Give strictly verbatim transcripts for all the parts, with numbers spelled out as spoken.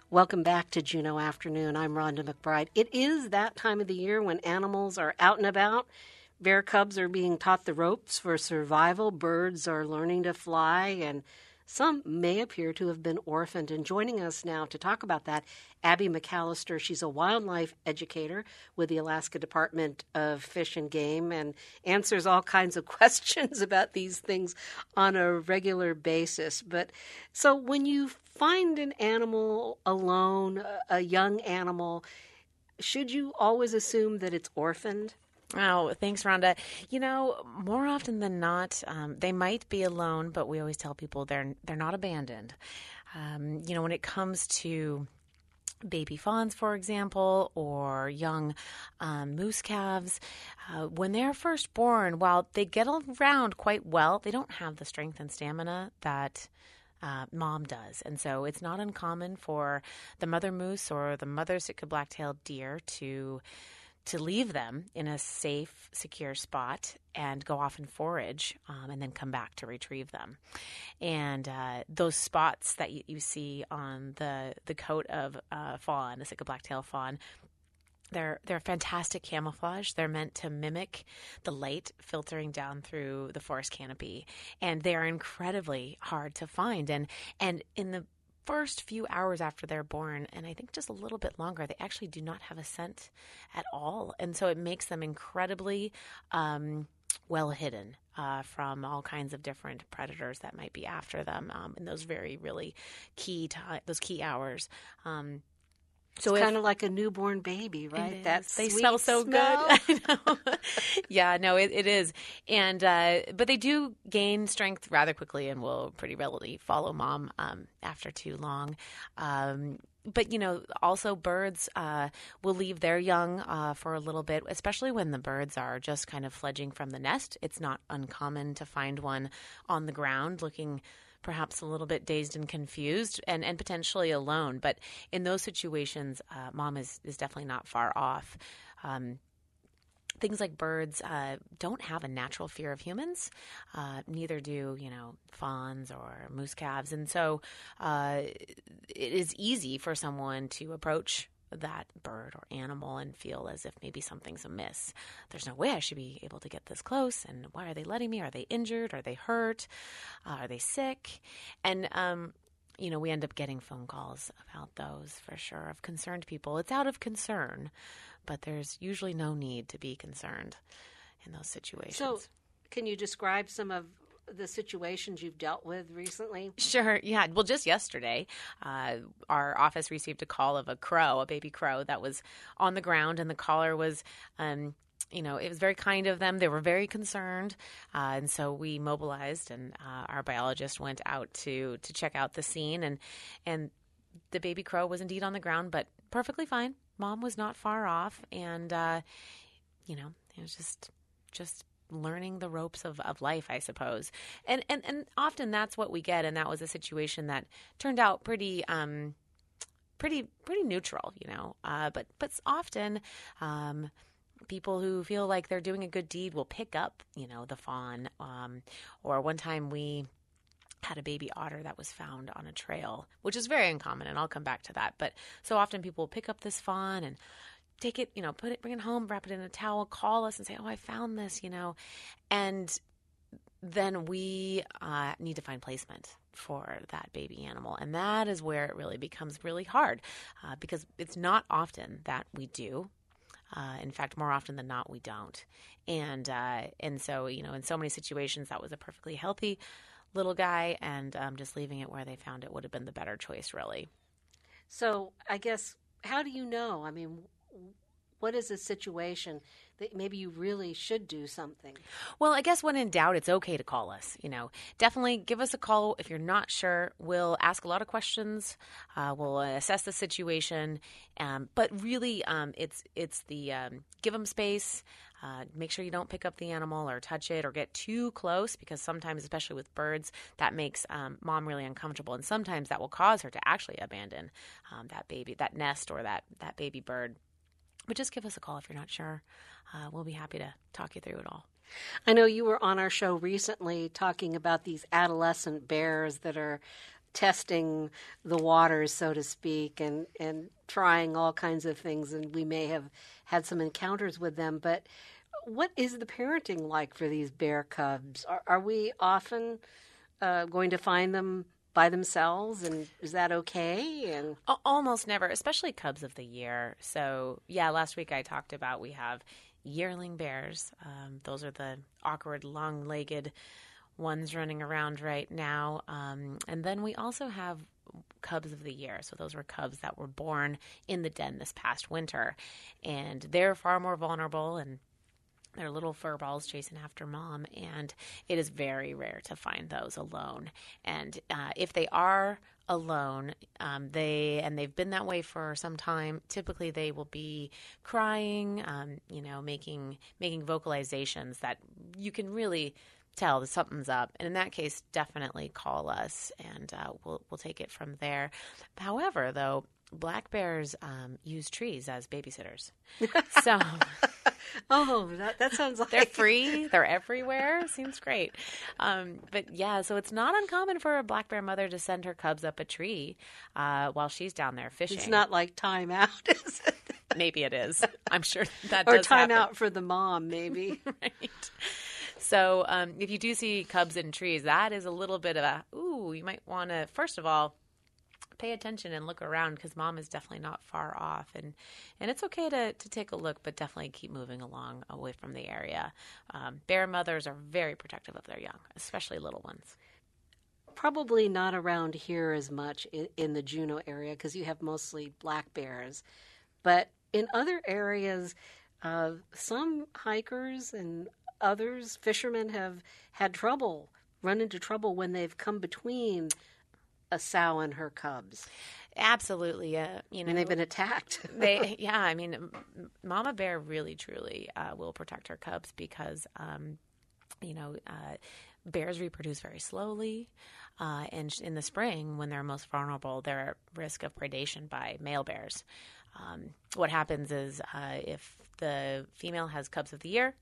Welcome back to Juneau Afternoon. I'm Rhonda McBride. It is that time of the year when animals are out and about. Bear cubs are being taught the ropes for survival. Birds are learning to fly, and some may appear to have been orphaned. And joining us now to talk about that, Abby McAllister. She's a wildlife educator with the Alaska Department of Fish and Game and answers all kinds of questions about these things on a regular basis. But so when you find an animal alone, a young animal, should you always assume that it's orphaned? Oh, thanks, Rhonda. You know, more often than not, um, they might be alone, but we always tell people they're they're not abandoned. Um, you know, when it comes to baby fawns, for example, or young um, moose calves, uh, when they're first born, while they get around quite well, they don't have the strength and stamina that Uh, mom does. And so it's not uncommon for the mother moose or the mother Sitka black-tailed deer to to leave them in a safe, secure spot and go off and forage um, and then come back to retrieve them. And uh, those spots that you, you see on the, the coat of uh, fawn, the Sitka black-tailed fawn, They're they're fantastic camouflage. They're meant to mimic the light filtering down through the forest canopy, and they are incredibly hard to find. And and in the first few hours after they're born, and I think just a little bit longer, they actually do not have a scent at all, and so it makes them incredibly um, well hidden uh, from all kinds of different predators that might be after them um, in those very really key time, those key hours. Um, So it's kind of like a newborn baby, right? That they sweet smell so smell. good. I know. Yeah, no, it, it is. And uh, but they do gain strength rather quickly and will pretty readily follow mom um, after too long. Um, but, you know, also birds uh, will leave their young uh, for a little bit, especially when the birds are just kind of fledging from the nest. It's not uncommon to find one on the ground looking perhaps a little bit dazed and confused and, and potentially alone. But in those situations, uh, mom is, is definitely not far off. Um, things like birds uh, don't have a natural fear of humans. Uh, neither do, you know, fawns or moose calves. And so uh, it is easy for someone to approach that bird or animal and feel as if maybe something's amiss. There's no way I should be able to get this close. And why are they letting me? Are they injured? Are they hurt? Uh, are they sick? And, um, you know, we end up getting phone calls about those for sure of concerned people. It's out of concern, but there's usually no need to be concerned in those situations. So can you describe some of the situations you've dealt with recently? Sure. Yeah. Well, just yesterday, uh, our office received a call of a crow, a baby crow that was on the ground, and the caller was, um, you know, it was very kind of them. They were very concerned. Uh, and so we mobilized, and uh, our biologist went out to, to check out the scene, and, and the baby crow was indeed on the ground, but perfectly fine. Mom was not far off. And, uh, you know, it was just, just, learning the ropes of, of life, I suppose. And, and and often that's what we get, and that was a situation that turned out pretty um pretty pretty neutral, you know. Uh, but but often um, people who feel like they're doing a good deed will pick up, you know, the fawn. Um, or one time we had a baby otter that was found on a trail, which is very uncommon, and I'll come back to that. But so often people will pick up this fawn and take it, you know, put it, bring it home, wrap it in a towel, call us and say, oh, I found this, you know. And then we uh, need to find placement for that baby animal. And that is where it really becomes really hard uh, because it's not often that we do. Uh, in fact, more often than not, we don't. And, uh, and so, you know, in so many situations, that was a perfectly healthy little guy, and um, just leaving it where they found it would have been the better choice, really. So I guess, how do you know? I mean, what is a situation that maybe you really should do something? Well, I guess when in doubt, it's okay to call us. You know, definitely give us a call if you're not sure. We'll ask a lot of questions. Uh, we'll assess the situation. Um, but really, um, it's it's the um, give them space. Uh, make sure you don't pick up the animal or touch it or get too close, because sometimes, especially with birds, that makes um, mom really uncomfortable. And sometimes that will cause her to actually abandon um, that baby, that nest or that, that baby bird. But just give us a call if you're not sure. Uh, we'll be happy to talk you through it all. I know you were on our show recently talking about these adolescent bears that are testing the waters, so to speak, and, and trying all kinds of things. And we may have had some encounters with them. But what is the parenting like for these bear cubs? Are, are we often uh, going to find them by themselves, and is that okay? And almost never, especially cubs of the year. So yeah, last week I talked about we have yearling bears. Um, those are the awkward, long-legged ones running around right now. Um, and then we also have cubs of the year. So those were cubs that were born in the den this past winter, and they're far more vulnerable, and they're little fur balls chasing after mom, and it is very rare to find those alone. And uh, if they are alone, um, they and they've been that way for some time. Typically, they will be crying, um, you know, making making vocalizations that you can really tell that something's up. And in that case, definitely call us, and uh, we'll we'll take it from there. However, though, black bears um, use trees as babysitters, so. Oh, that, that sounds like... They're free. They're everywhere. Seems great. Um, but yeah, so it's not uncommon for a black bear mother to send her cubs up a tree uh, while she's down there fishing. It's not like time out, is it? Maybe it is. I'm sure that or does time happen. out for the mom, maybe. Right. So um, if you do see cubs in trees, that is a little bit of a, ooh, you might want to, first of all, pay attention and look around, because mom is definitely not far off, and and it's okay to, to take a look, but definitely keep moving along away from the area. Um, bear mothers are very protective of their young, especially little ones. Probably not around here as much in, in the Juneau area, because you have mostly black bears, but in other areas, uh, some hikers and others, fishermen, have had trouble, run into trouble when they've come between a sow and her cubs. Absolutely. Uh, you know, and they've been attacked. they, yeah, I mean, mama bear really, truly uh, will protect her cubs, because, um, you know, uh, bears reproduce very slowly. Uh, and in the spring, when they're most vulnerable, they're at risk of predation by male bears. Um, what happens is uh, if the female has cubs of the year,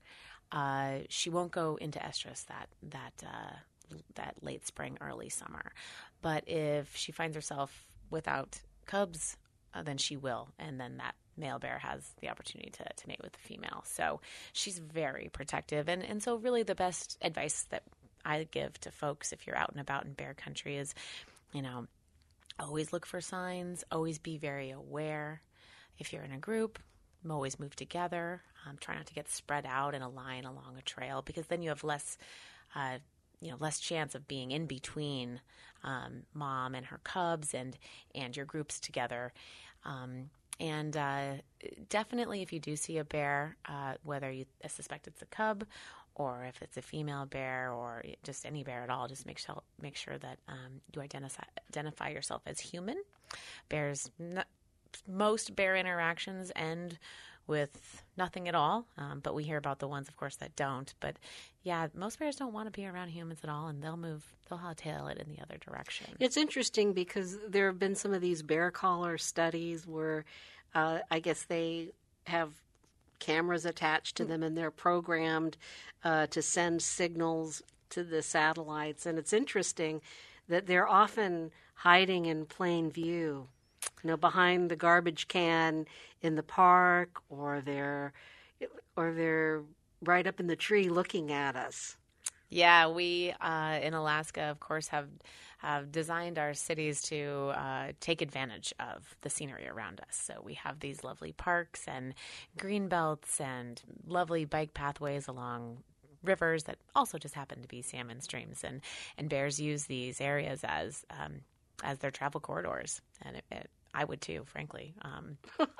uh, she won't go into estrus that, that, uh, that late spring, early summer. But if she finds herself without cubs, uh, then she will. And then that male bear has the opportunity to, to mate with the female. So she's very protective. And, and so really the best advice that I give to folks if you're out and about in bear country is, you know, always look for signs, always be very aware. If you're in a group, always move together. Um, try not to get spread out in a line along a trail, because then you have less uh, you know, less chance of being in between um, mom and her cubs and, and your groups together. Um, and uh, definitely if you do see a bear, uh, whether you suspect it's a cub or if it's a female bear or just any bear at all, just make sure, make sure that um, you identify, identify yourself as human. Bears, not, most bear interactions end with nothing at all, um, but we hear about the ones, of course, that don't. But yeah, most bears don't want to be around humans at all, and they'll move, they'll hightail it in the other direction. It's interesting because there have been some of these bear collar studies where uh, I guess they have cameras attached to them and they're programmed uh, to send signals to the satellites. And it's interesting that they're often hiding in plain view, you know, behind the garbage can in the park, or they're or they're right up in the tree looking at us. Yeah, we uh, in Alaska, of course, have have designed our cities to uh, take advantage of the scenery around us. So we have these lovely parks and green belts and lovely bike pathways along rivers that also just happen to be salmon streams, and, and bears use these areas as um, as their travel corridors, and it, it I would too, frankly. Um,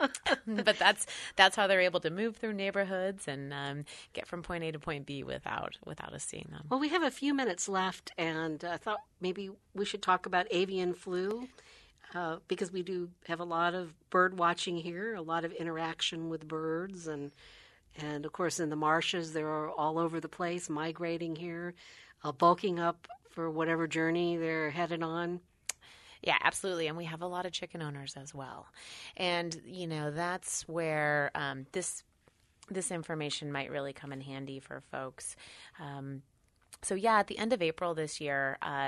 but that's that's how they're able to move through neighborhoods and um, get from point A to point B without without us seeing them. Well, we have a few minutes left, and I thought maybe we should talk about avian flu, uh, because we do have a lot of bird watching here, a lot of interaction with birds, and and of course in the marshes they're all over the place, migrating here, uh, bulking up for whatever journey they're headed on. Yeah, absolutely. And we have a lot of chicken owners as well. And, you know, that's where um, this this information might really come in handy for folks. Um, so, yeah, at the end of April this year, uh,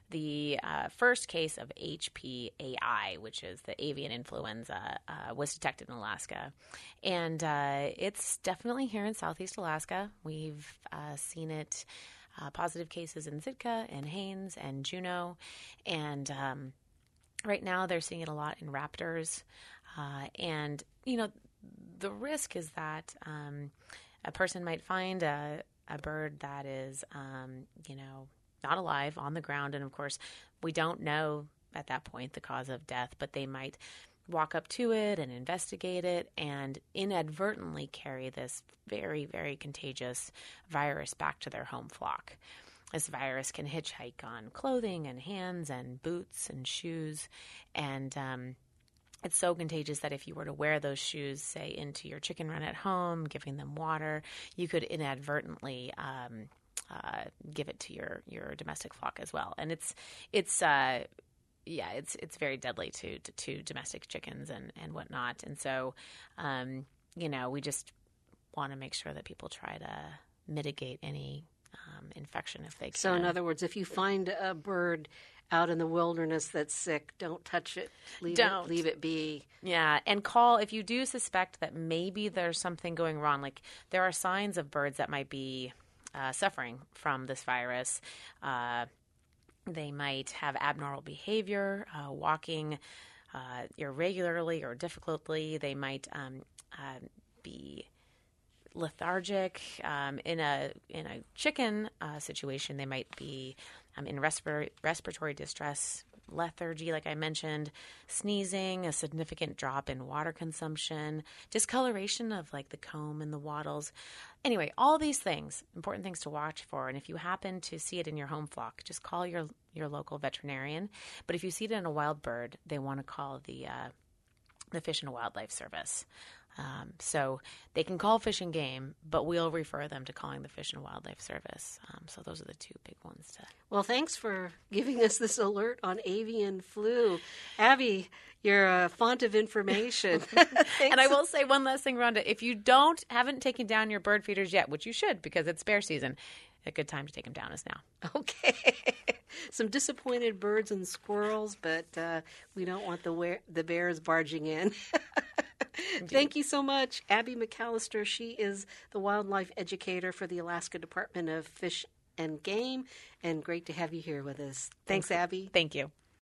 the uh, first case of H P A I, which is the avian influenza, uh, was detected in Alaska. And uh, it's definitely here in Southeast Alaska. We've uh, seen it, uh, positive cases in Sitka and Haines and Juneau. And um, right now they're seeing it a lot in raptors. Uh, and, you know, the risk is that um, a person might find a, a bird that is, um, you know, not alive on the ground. And of course, we don't know at that point the cause of death, but they might walk up to it and investigate it and inadvertently carry this very, very contagious virus back to their home flock. This virus can hitchhike on clothing and hands and boots and shoes. And um, it's so contagious that if you were to wear those shoes, say, into your chicken run at home, giving them water, you could inadvertently um, Uh, give it to your, your domestic flock as well. And it's, it's, uh, yeah, it's, it's very deadly to, to, to domestic chickens and, and whatnot. And so, um, you know, we just want to make sure that people try to mitigate any, um, infection if they can. So in other words, if you find a bird out in the wilderness that's sick, don't touch it. Leave Don't. it, leave it be. Yeah, and call if you do suspect that maybe there's something going wrong. Like there are signs of birds that might be Uh, suffering from this virus. Uh, they might have abnormal behavior, uh, walking uh, irregularly or difficultly. They might um, uh, be lethargic. Um, in a in a chicken uh, situation, they might be um, in respir- respiratory distress, lethargy, like I mentioned, sneezing, a significant drop in water consumption, discoloration of like the comb and the wattles. Anyway, all these things, important things to watch for. And if you happen to see it in your home flock, just call your your local veterinarian. But if you see it in a wild bird, they want to call the uh, the Fish and Wildlife Service. Um, so they can call Fish and Game, but we'll refer them to calling the Fish and Wildlife Service. Um, so those are the two big ones to. Well, thanks for giving us this alert on avian flu. Abby, you're a font of information. And I will say one last thing, Rhonda. If you don't, haven't taken down your bird feeders yet, which you should because it's bear season, a good time to take them down is now. Okay. Some disappointed birds and squirrels, but uh, we don't want the, wear- the bears barging in. Thank you so much, Abby McAllister. She is the wildlife educator for the Alaska Department of Fish and Game, and great to have you here with us. Thanks, Thanks. Abby. Thank you.